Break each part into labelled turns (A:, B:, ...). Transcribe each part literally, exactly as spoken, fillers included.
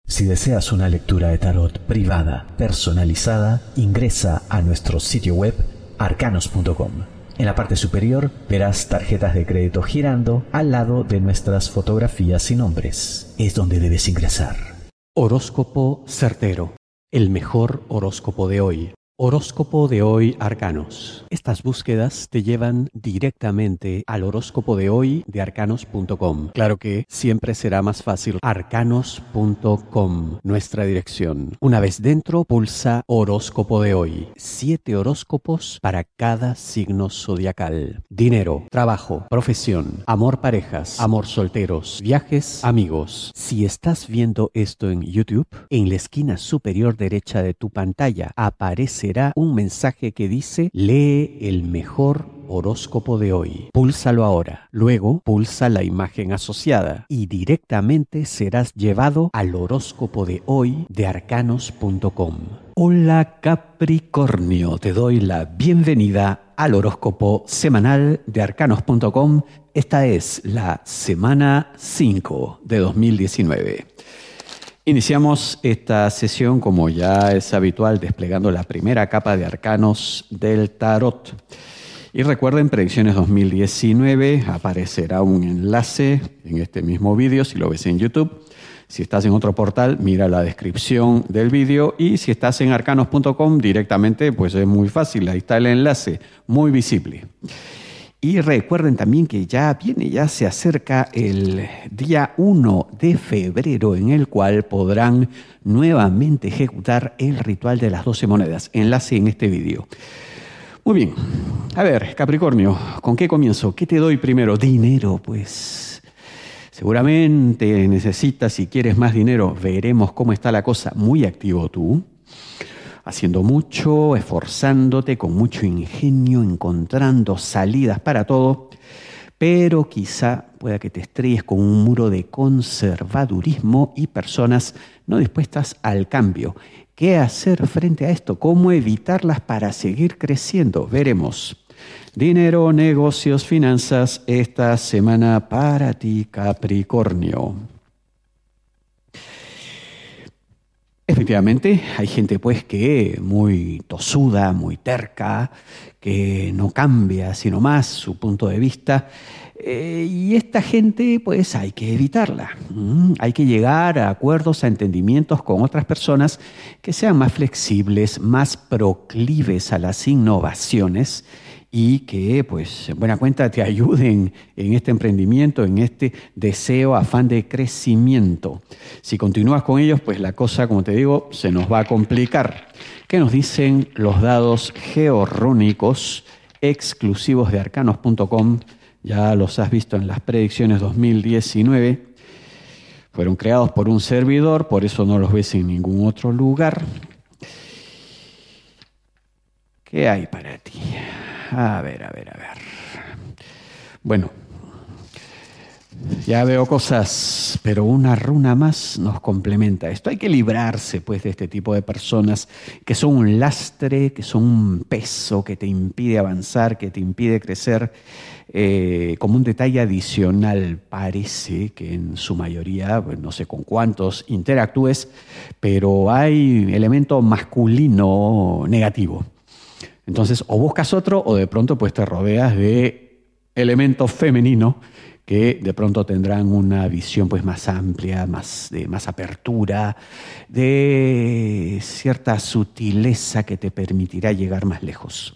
A: Si deseas una lectura de tarot privada, personalizada, ingresa a nuestro sitio web arcanos punto com. En la parte superior verás tarjetas de crédito girando al lado de nuestras fotografías y nombres. Es donde debes ingresar.
B: Horóscopo certero. El mejor horóscopo de hoy. Horóscopo de hoy Arcanos. Estas búsquedas te llevan directamente al horóscopo de hoy de arcanos punto com. Claro que siempre será más fácil arcanos punto com, nuestra dirección. Una vez dentro, pulsa horóscopo de hoy. Siete horóscopos para cada signo zodiacal. Dinero, trabajo, profesión, amor parejas, amor solteros, viajes, amigos. Si estás viendo esto en YouTube, en la esquina superior derecha de tu pantalla aparece un mensaje que dice lee el mejor horóscopo de hoy. Púlsalo ahora. Luego pulsa la imagen asociada y directamente serás llevado al horóscopo de hoy de arcanos punto com. Hola Capricornio, te doy la bienvenida al horóscopo semanal de arcanos punto com. Esta es la semana cinco de dos mil diecinueve. Iniciamos esta sesión, como ya es habitual, desplegando la primera capa de arcanos del tarot. Y recuerden, Predicciones dos mil diecinueve, aparecerá un enlace en este mismo vídeo si lo ves en YouTube. Si estás en otro portal, mira la descripción del vídeo. Y si estás en arcanos punto com directamente, pues es muy fácil, ahí está el enlace, muy visible. Y recuerden también que ya viene, ya se acerca el día uno de febrero en el cual podrán nuevamente ejecutar el ritual de las doce monedas. Enlace en este vídeo. Muy bien. A ver, Capricornio, ¿con qué comienzo? ¿Qué te doy primero? Dinero, pues. Seguramente necesitas, si quieres más dinero, veremos cómo está la cosa. Muy activo tú. Haciendo mucho, esforzándote con mucho ingenio, encontrando salidas para todo, pero quizá pueda que te estrelles con un muro de conservadurismo y personas no dispuestas al cambio. ¿Qué hacer frente a esto? ¿Cómo evitarlas para seguir creciendo? Veremos. Dinero, negocios, finanzas, esta semana para ti, Capricornio. Efectivamente, hay gente pues que muy tosuda, muy terca, que no cambia sino más su punto de vista. Eh, y esta gente pues hay que evitarla. Mm, hay que llegar a acuerdos, a entendimientos con otras personas que sean más flexibles, más proclives a las innovaciones y que, pues, en buena cuenta te ayuden en este emprendimiento, en este deseo, afán de crecimiento. Si continúas con ellos, pues la cosa, como te digo, se nos va a complicar. ¿Qué nos dicen los dados georrónicos exclusivos de arcanos punto com? Ya los has visto en las predicciones dos mil diecinueve. Fueron creados por un servidor, por eso no los ves en ningún otro lugar. ¿Qué hay para ti? A ver, a ver, a ver. Bueno, ya veo cosas, pero una runa más nos complementa esto. Hay que librarse, pues, de este tipo de personas que son un lastre, que son un peso, que te impide avanzar, que te impide crecer. Eh, como un detalle adicional, parece que en su mayoría, pues, no sé con cuántos interactúes, pero hay elemento masculino negativo. Entonces, o buscas otro o de pronto pues te rodeas de elementos femeninos que de pronto tendrán una visión pues más amplia, más, de más apertura, de cierta sutileza que te permitirá llegar más lejos.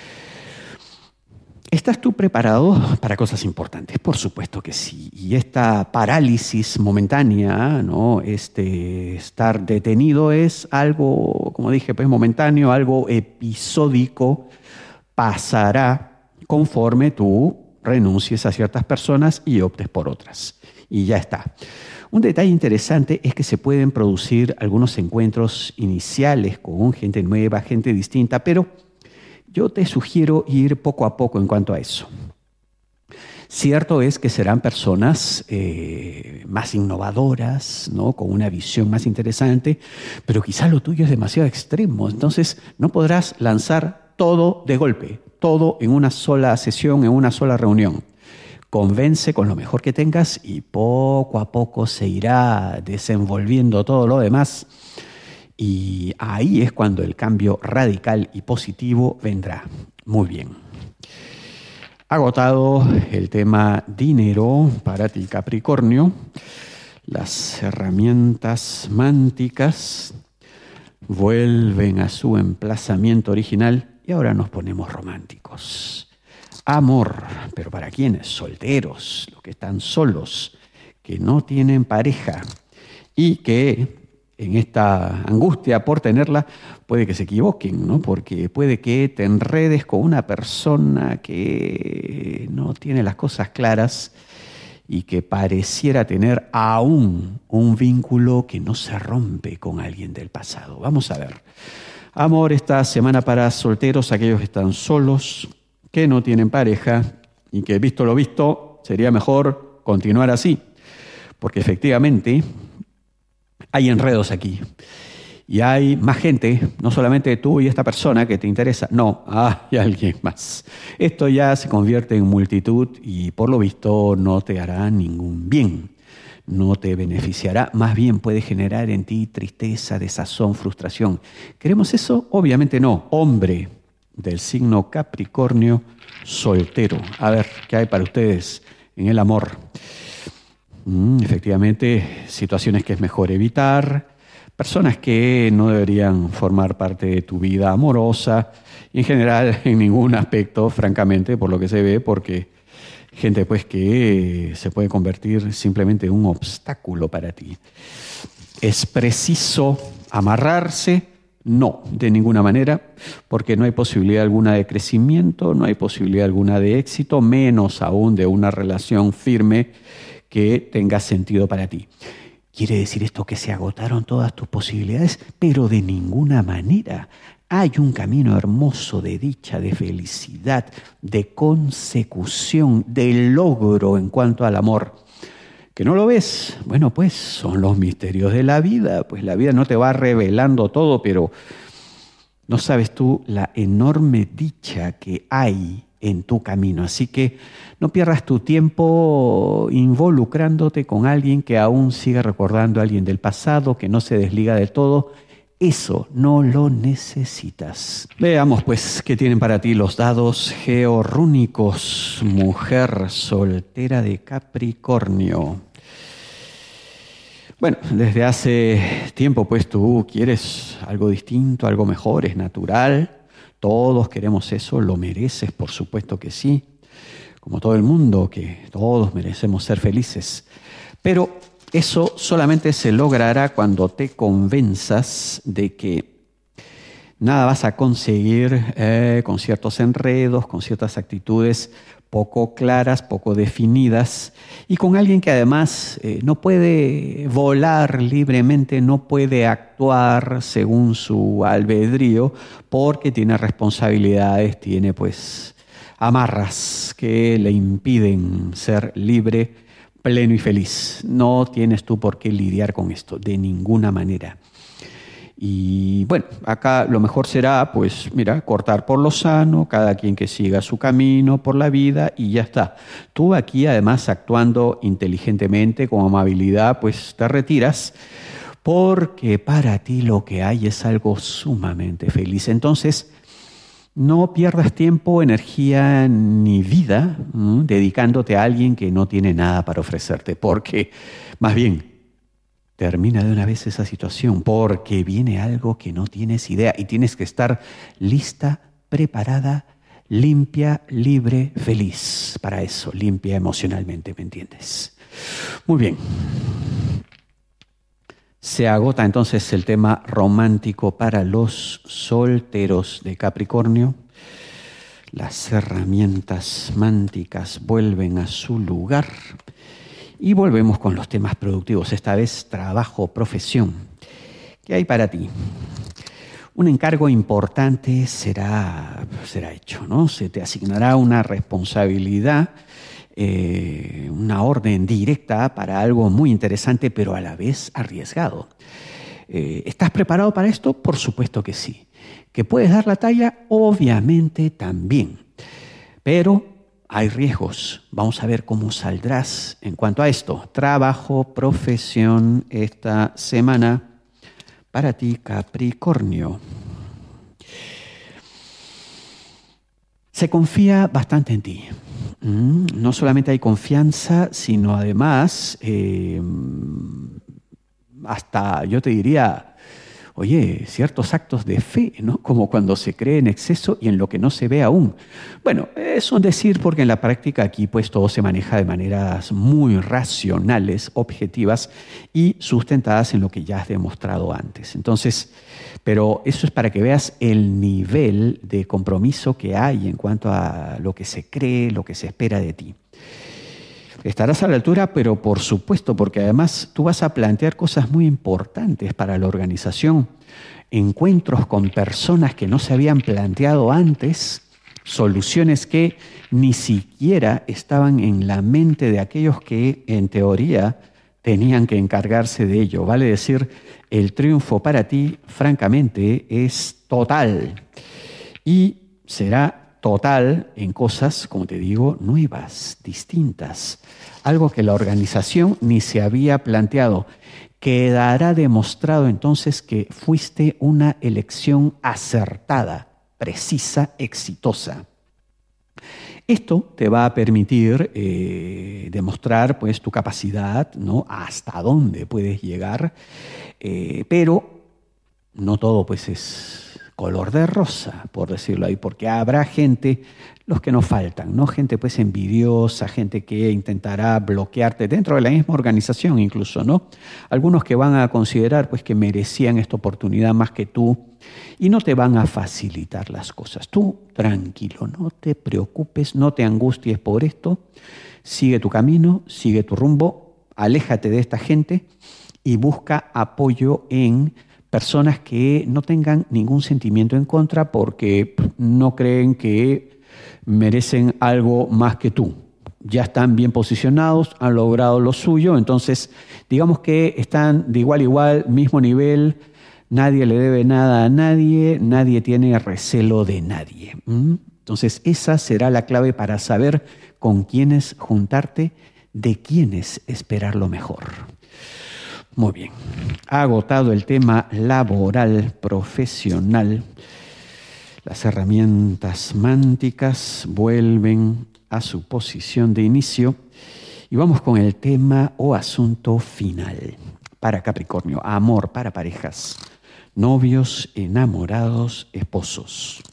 B: ¿Estás tú preparado para cosas importantes? Por supuesto que sí. Y esta parálisis momentánea, ¿no? Este estar detenido es algo, como dije, pues momentáneo, algo episódico. Pasará conforme tú renuncies a ciertas personas y optes por otras. Y ya está. Un detalle interesante es que se pueden producir algunos encuentros iniciales con gente nueva, gente distinta, pero yo te sugiero ir poco a poco en cuanto a eso. Cierto es que serán personas eh, más innovadoras, ¿no? Con una visión más interesante, pero quizá lo tuyo es demasiado extremo. Entonces no podrás lanzar todo de golpe, todo en una sola sesión, en una sola reunión. convence con lo mejor que tengas y poco a poco se irá desenvolviendo todo lo demás. Y ahí es cuando el cambio radical y positivo vendrá. Muy bien. Agotado el tema dinero para ti, Capricornio. Las herramientas mánticas vuelven a su emplazamiento original y ahora nos ponemos románticos. Amor, pero ¿para quiénes? Solteros, los que están solos, que no tienen pareja y que en esta angustia por tenerla puede que se equivoquen, ¿no? Porque puede que te enredes con una persona que no tiene las cosas claras y que pareciera tener aún un vínculo que no se rompe con alguien del pasado. Vamos a ver. Amor esta semana para solteros, aquellos que están solos, que no tienen pareja y que, visto lo visto, sería mejor continuar así. Porque efectivamente hay enredos aquí. Y hay más gente, no solamente tú y esta persona que te interesa, no, hay alguien más. Esto ya se convierte en multitud y por lo visto no te hará ningún bien, no te beneficiará, más bien puede generar en ti tristeza, desazón, frustración. ¿Queremos eso? Obviamente no. Hombre del signo Capricornio, soltero. A ver, ¿qué hay para ustedes en el amor? Mm, efectivamente, situaciones que es mejor evitar, personas que no deberían formar parte de tu vida amorosa y en general en ningún aspecto, francamente, por lo que se ve, porque gente pues que se puede convertir simplemente en un obstáculo para ti. ¿Es preciso amarrarse? No, de ninguna manera, porque no hay posibilidad alguna de crecimiento, no hay posibilidad alguna de éxito, menos aún de una relación firme que tenga sentido para ti. ¿Quiere decir esto que se agotaron todas tus posibilidades? Pero de ninguna manera. Hay un camino hermoso de dicha, de felicidad, de consecución, de logro en cuanto al amor. ¿Que no lo ves? Bueno, pues son los misterios de la vida. Pues la vida no te va revelando todo, pero no sabes tú la enorme dicha que hay en tu camino. Así que no pierdas tu tiempo involucrándote con alguien que aún sigue recordando a alguien del pasado, que no se desliga de todo. Eso no lo necesitas. Veamos pues qué tienen para ti los dados georrúnicos, mujer soltera de Capricornio. Bueno, desde hace tiempo pues tú quieres algo distinto, algo mejor, es natural. Todos queremos eso, lo mereces, por supuesto que sí. Como todo el mundo, que todos merecemos ser felices. Pero eso solamente se logrará cuando te convenzas de que nada vas a conseguir eh, con ciertos enredos, con ciertas actitudes poco claras, poco definidas, y con alguien que además eh, no puede volar libremente, no puede actuar según su albedrío, porque tiene responsabilidades, tiene pues amarras que le impiden ser libre, pleno y feliz. No tienes tú por qué lidiar con esto, de ninguna manera. Y bueno, acá lo mejor será, pues mira, cortar por lo sano, cada quien que siga su camino por la vida y ya está. Tú aquí además actuando inteligentemente, con amabilidad, pues te retiras porque para ti lo que hay es algo sumamente feliz. Entonces, no pierdas tiempo, energía ni vida ¿m? dedicándote a alguien que no tiene nada para ofrecerte, porque más bien, termina de una vez esa situación, porque viene algo que no tienes idea y tienes que estar lista, preparada, limpia, libre, feliz para eso, limpia emocionalmente, ¿me entiendes? Muy bien. Se agota entonces el tema romántico para los solteros de Capricornio. Las herramientas mánticas vuelven a su lugar. Y volvemos con los temas productivos, esta vez trabajo, profesión. ¿Qué hay para ti? Un encargo importante será, será hecho, ¿no? Se te asignará una responsabilidad, eh, una orden directa para algo muy interesante, pero a la vez arriesgado. Eh, ¿Estás preparado para esto? Por supuesto que sí. ¿Que puedes dar la talla? Obviamente también. Pero hay riesgos. Vamos a ver cómo saldrás en cuanto a esto. Trabajo, profesión esta semana para ti, Capricornio. Se confía bastante en ti. No solamente hay confianza, sino además, eh, hasta yo te diría, oye, ciertos actos de fe, ¿no? Como cuando se cree en exceso y en lo que no se ve aún. Bueno, es un decir porque en la práctica aquí pues todo se maneja de maneras muy racionales, objetivas y sustentadas en lo que ya has demostrado antes. Entonces, pero eso es para que veas el nivel de compromiso que hay en cuanto a lo que se cree, lo que se espera de ti. Estarás a la altura, pero por supuesto, porque además tú vas a plantear cosas muy importantes para la organización. Encuentros con personas que no se habían planteado antes, soluciones que ni siquiera estaban en la mente de aquellos que, en teoría, tenían que encargarse de ello. Vale decir, el triunfo para ti, francamente, es total. Y será total en cosas, como te digo, nuevas, distintas. Algo que la organización ni se había planteado. Quedará demostrado entonces que fuiste una elección acertada, precisa, exitosa. Esto te va a permitir eh, demostrar pues, tu capacidad, ¿no? Hasta dónde puedes llegar, eh, pero no todo pues, es color de rosa, por decirlo ahí, porque habrá gente, los que no faltan, ¿no? Gente pues envidiosa, gente que intentará bloquearte dentro de la misma organización incluso, ¿no? Algunos que van a considerar pues que merecían esta oportunidad más que tú y no te van a facilitar las cosas. Tú tranquilo, no te preocupes, no te angusties por esto, sigue tu camino, sigue tu rumbo, aléjate de esta gente y busca apoyo en personas que no tengan ningún sentimiento en contra porque no creen que merecen algo más que tú. Ya están bien posicionados, han logrado lo suyo, entonces digamos que están de igual a igual, mismo nivel, nadie le debe nada a nadie, nadie tiene recelo de nadie. Entonces esa será la clave para saber con quiénes juntarte, de quiénes esperar lo mejor. Muy bien, ha agotado el tema laboral, profesional. Las herramientas mánticas vuelven a su posición de inicio y vamos con el tema o asunto final. Para Capricornio, amor para parejas, novios, enamorados, esposos.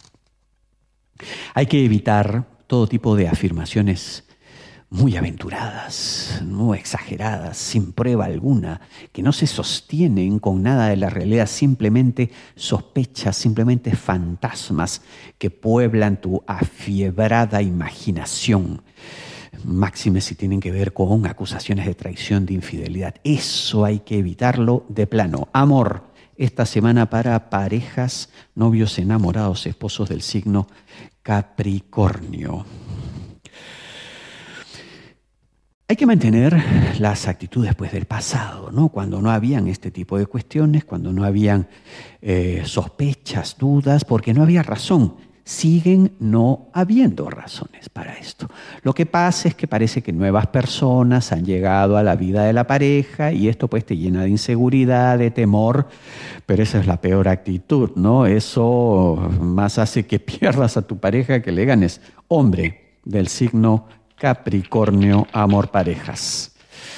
B: Hay que evitar todo tipo de afirmaciones muy aventuradas, muy exageradas, sin prueba alguna, que no se sostienen con nada de la realidad, simplemente sospechas, simplemente fantasmas que pueblan tu afiebrada imaginación. Máxime si tienen que ver con acusaciones de traición, de infidelidad. Eso hay que evitarlo de plano. Amor, esta semana para parejas, novios, enamorados, esposos del signo Capricornio. Hay que mantener las actitudes pues, del pasado, ¿no? Cuando no habían este tipo de cuestiones, cuando no habían eh, sospechas, dudas, porque no había razón. Siguen no habiendo razones para esto. Lo que pasa es que parece que nuevas personas han llegado a la vida de la pareja y esto pues te llena de inseguridad, de temor, pero esa es la peor actitud, ¿no? Eso más hace que pierdas a tu pareja que le ganes. Hombre del signo Capricornio, amor parejas.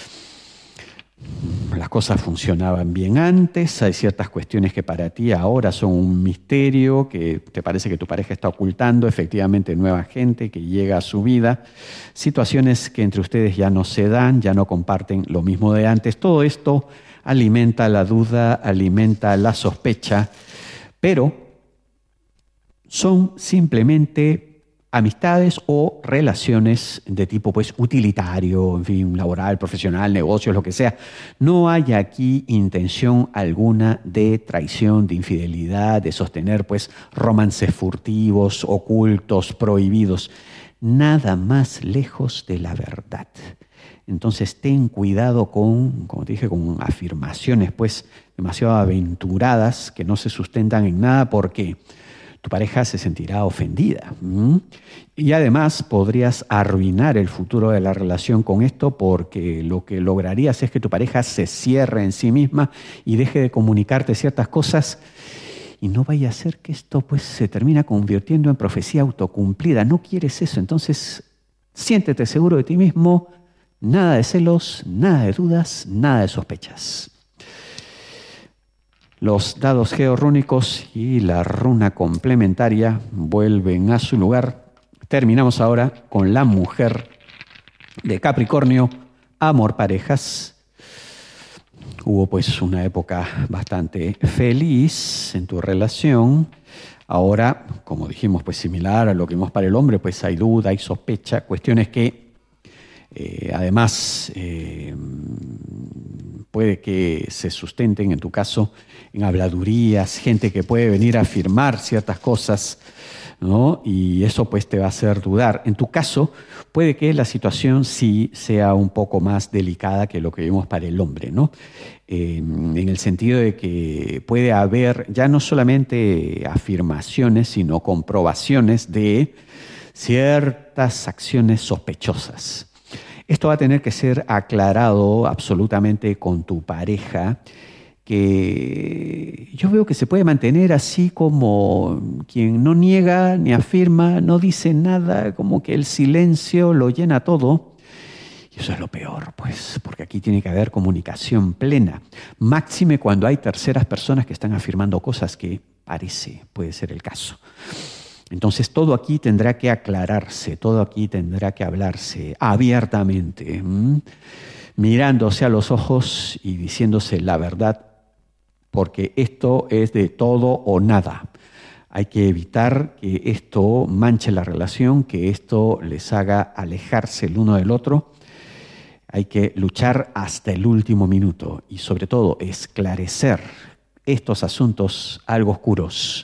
B: Las cosas funcionaban bien antes, hay ciertas cuestiones que para ti ahora son un misterio, que te parece que tu pareja está ocultando, efectivamente nueva gente que llega a su vida, situaciones que entre ustedes ya no se dan, ya no comparten lo mismo de antes. Todo esto alimenta la duda, alimenta la sospecha, pero son simplemente amistades o relaciones de tipo pues utilitario, en fin, laboral, profesional, negocios, lo que sea. No hay aquí intención alguna de traición, de infidelidad, de sostener pues romances furtivos, ocultos, prohibidos. Nada más lejos de la verdad. Entonces ten cuidado con, como te dije, con afirmaciones pues demasiado aventuradas que no se sustentan en nada porque tu pareja se sentirá ofendida. ¿Mm? Y además podrías arruinar el futuro de la relación con esto, porque lo que lograrías es que tu pareja se cierre en sí misma y deje de comunicarte ciertas cosas, y no vaya a ser que esto pues se termina convirtiendo en profecía autocumplida. No quieres eso, entonces siéntete seguro de ti mismo, nada de celos, nada de dudas, nada de sospechas. Los dados georrúnicos y la runa complementaria vuelven a su lugar. Terminamos ahora con la mujer de Capricornio, amor parejas. Hubo pues una época bastante feliz en tu relación. Ahora, como dijimos, pues similar a lo que vimos para el hombre, pues hay duda, hay sospecha, cuestiones que eh, además eh, puede que se sustenten en tu caso en habladurías, gente que puede venir a afirmar ciertas cosas, ¿no? Y eso pues te va a hacer dudar. En tu caso, puede que la situación sí sea un poco más delicada que lo que vimos para el hombre, ¿no? Eh, en el sentido de que puede haber ya no solamente afirmaciones, sino comprobaciones de ciertas acciones sospechosas. Esto va a tener que ser aclarado absolutamente con tu pareja, que yo veo que se puede mantener así como quien no niega ni afirma, no dice nada, como que el silencio lo llena todo. Y eso es lo peor, pues, porque aquí tiene que haber comunicación plena. Máxime cuando hay terceras personas que están afirmando cosas que parece, puede ser el caso. Entonces todo aquí tendrá que aclararse, todo aquí tendrá que hablarse abiertamente, ¿m? mirándose a los ojos y diciéndose la verdad, porque esto es de todo o nada. Hay que evitar que esto manche la relación, que esto les haga alejarse el uno del otro. Hay que luchar hasta el último minuto y sobre todo esclarecer estos asuntos algo oscuros.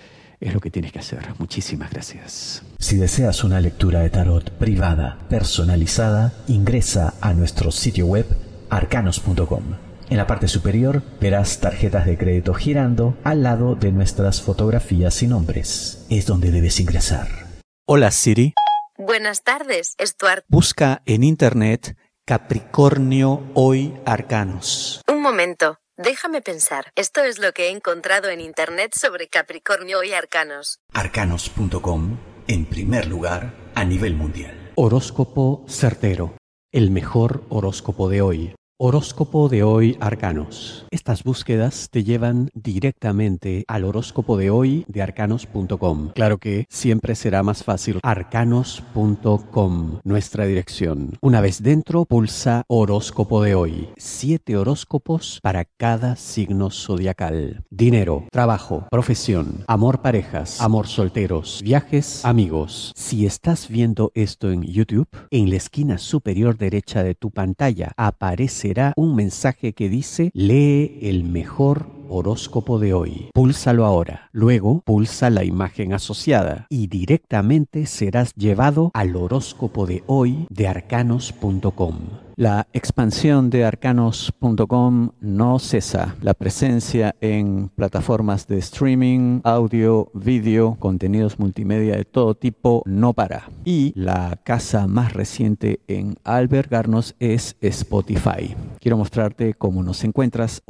B: Es lo que tienes que hacer. Muchísimas gracias.
A: Si deseas una lectura de tarot privada, personalizada, ingresa a nuestro sitio web arcanos punto com. En la parte superior verás tarjetas de crédito girando al lado de nuestras fotografías y nombres. Es donde debes ingresar.
C: Hola Siri.
D: Buenas tardes, Stuart.
C: Busca en internet Capricornio Hoy Arcanos.
D: Un momento. Déjame pensar. Esto es lo que he encontrado en internet sobre Capricornio y Arcanos.
A: arcanos punto com, en primer lugar a nivel mundial.
B: Horóscopo certero, el mejor horóscopo de hoy. Horóscopo de hoy Arcanos. Estas búsquedas te llevan directamente al horóscopo de hoy de arcanos punto com. Claro que siempre será más fácil. arcanos punto com, nuestra dirección. Una vez dentro, pulsa horóscopo de hoy. Siete horóscopos para cada signo zodiacal. Dinero, trabajo, profesión, amor parejas, amor solteros, viajes, amigos. Si estás viendo esto en YouTube, en la esquina superior derecha de tu pantalla aparece un mensaje que dice lee el mejor horóscopo de hoy. Púlsalo ahora. Luego pulsa la imagen asociada y directamente serás llevado al horóscopo de hoy de arcanos punto com. La expansión de arcanos punto com no cesa. La presencia en plataformas de streaming, audio, vídeo, contenidos multimedia de todo tipo no para. Y la casa más reciente en albergarnos es Spotify. Quiero mostrarte cómo nos encuentras.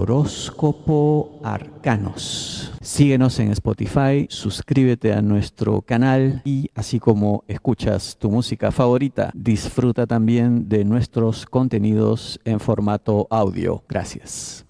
B: Horóscopo Arcanos. Síguenos en Spotify, suscríbete a nuestro canal y así como escuchas tu música favorita, disfruta también de nuestros contenidos en formato audio. Gracias.